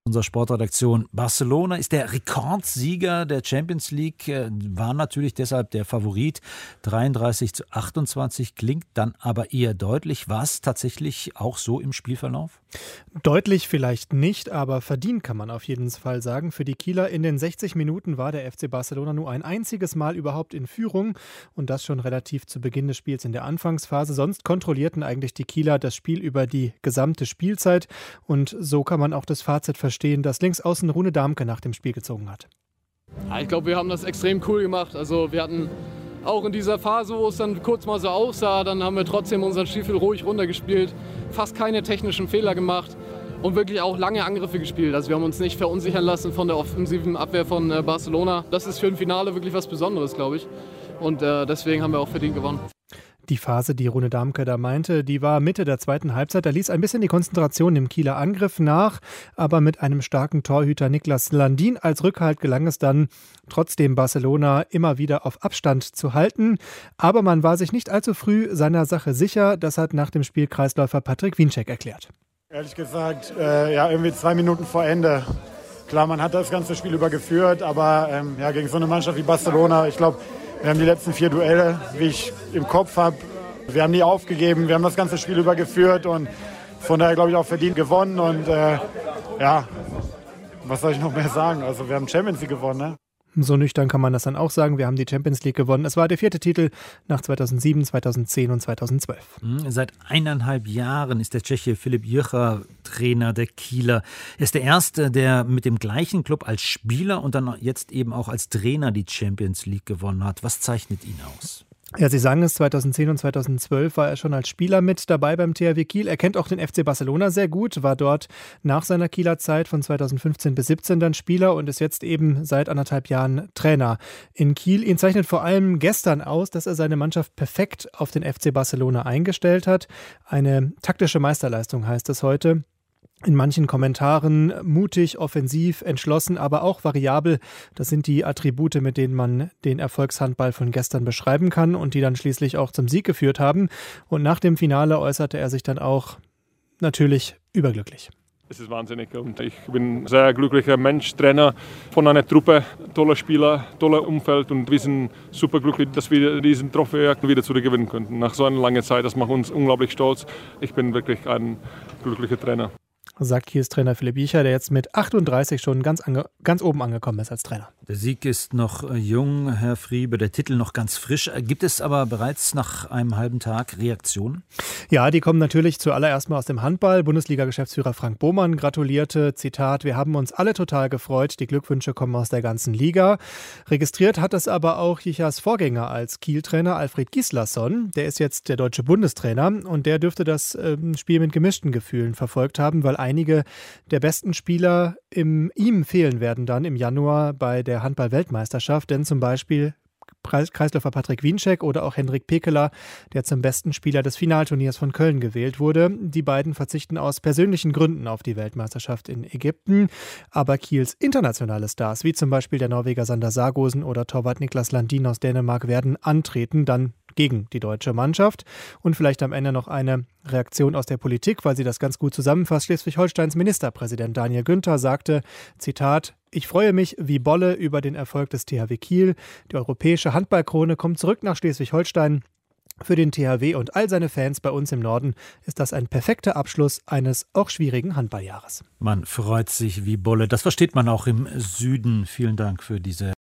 unserer Sportredaktion. Barcelona ist der Rekordsieger der Champions League, war natürlich deshalb der Favorit. 33-28 klingt dann aber eher deutlich. War es tatsächlich auch so im Spielverlauf? Deutlich vielleicht nicht, aber verdient kann man auf jeden Fall sagen. Für die Kieler in den 60 Minuten war der FC Barcelona nur ein einziges Mal überhaupt in Führung und das schon relativ zu Beginn des Spiels in der Anfangsphase. Sonst kontrollierten eigentlich die Kieler das Spiel über die gesamte Spielzeit und so kann man auch das Fazit verstehen, das Linksaußen Rune Darmke nach dem Spiel gezogen hat. Ja, ich glaube, wir haben das extrem cool gemacht. Also wir hatten auch in dieser Phase, wo es dann kurz mal so aussah, dann haben wir trotzdem unseren Stiefel ruhig runtergespielt, fast keine technischen Fehler gemacht und wirklich auch lange Angriffe gespielt. Also wir haben uns nicht verunsichern lassen von der offensiven Abwehr von Barcelona. Das ist für ein Finale wirklich was Besonderes, glaube ich. Und deswegen haben wir auch verdient gewonnen. Die Phase, die Rune Darmke da meinte, die war Mitte der zweiten Halbzeit. Da ließ ein bisschen die Konzentration im Kieler Angriff nach, aber mit einem starken Torhüter Niklas Landin als Rückhalt gelang es dann, trotzdem Barcelona immer wieder auf Abstand zu halten. Aber man war sich nicht allzu früh seiner Sache sicher. Das hat nach dem Spiel Kreisläufer Patrick Wienczek erklärt. Ehrlich gesagt, irgendwie 2 Minuten vor Ende. Klar, man hat das ganze Spiel über geführt, aber gegen so eine Mannschaft wie Barcelona, ich glaube, wir haben die letzten 4 Duelle, wie ich im Kopf habe. Wir haben nie aufgegeben, wir haben das ganze Spiel über geführt und von daher, glaube ich, auch verdient gewonnen. Und was soll ich noch mehr sagen? Also wir haben Champions League gewonnen, ne? So nüchtern kann man das dann auch sagen. Wir haben die Champions League gewonnen. Es war der 4. Titel nach 2007, 2010 und 2012. Seit 1,5 Jahren ist der Tscheche Filip Jucha Trainer der Kieler. Er ist der Erste, der mit dem gleichen Club als Spieler und dann jetzt eben auch als Trainer die Champions League gewonnen hat. Was zeichnet ihn aus? Ja, Sie sagen es, 2010 und 2012 war er schon als Spieler mit dabei beim THW Kiel. Er kennt auch den FC Barcelona sehr gut, war dort nach seiner Kieler Zeit von 2015 bis 2017 dann Spieler und ist jetzt eben seit 1,5 Jahren Trainer in Kiel. Ihn zeichnet vor allem gestern aus, dass er seine Mannschaft perfekt auf den FC Barcelona eingestellt hat. Eine taktische Meisterleistung heißt es heute. In manchen Kommentaren mutig, offensiv, entschlossen, aber auch variabel. Das sind die Attribute, mit denen man den Erfolgshandball von gestern beschreiben kann und die dann schließlich auch zum Sieg geführt haben. Und nach dem Finale äußerte er sich dann auch natürlich überglücklich. Es ist wahnsinnig und ich bin ein sehr glücklicher Mensch, Trainer von einer Truppe, toller Spieler, toller Umfeld und wir sind super glücklich, dass wir diesen Trophäe wieder zurückgewinnen könnten. Nach so einer langen Zeit, das macht uns unglaublich stolz. Ich bin wirklich ein glücklicher Trainer. Sagt Kiels Trainer Filip Jucha, der jetzt mit 38 schon ganz oben angekommen ist als Trainer. Der Sieg ist noch jung, Herr Friebe, der Titel noch ganz frisch. Gibt es aber bereits nach einem halben Tag Reaktionen? Ja, die kommen natürlich zuallererst mal aus dem Handball. Bundesliga-Geschäftsführer Frank Bohmann gratulierte, Zitat, wir haben uns alle total gefreut, die Glückwünsche kommen aus der ganzen Liga. Registriert hat es aber auch Juchas Vorgänger als Kiel-Trainer Alfred Gislason. Der ist jetzt der deutsche Bundestrainer und der dürfte das Spiel mit gemischten Gefühlen verfolgt haben, weil einige der besten Spieler ihm fehlen werden dann im Januar bei der Handball-Weltmeisterschaft, denn zum Beispiel Kreisläufer Patrick Wienczek oder auch Hendrik Pekeler, der zum besten Spieler des Finalturniers von Köln gewählt wurde. Die beiden verzichten aus persönlichen Gründen auf die Weltmeisterschaft in Ägypten. Aber Kiels internationale Stars, wie zum Beispiel der Norweger Sander Sargosen oder Torwart Niklas Landin aus Dänemark, werden antreten, dann gegen die deutsche Mannschaft. Und vielleicht am Ende noch eine Reaktion aus der Politik, weil sie das ganz gut zusammenfasst. Schleswig-Holsteins Ministerpräsident Daniel Günther sagte, Zitat, ich freue mich wie Bolle über den Erfolg des THW Kiel. Die europäische Handballkrone kommt zurück nach Schleswig-Holstein. Für den THW und all seine Fans bei uns im Norden ist das ein perfekter Abschluss eines auch schwierigen Handballjahres. Man freut sich wie Bolle. Das versteht man auch im Süden. Vielen Dank für diese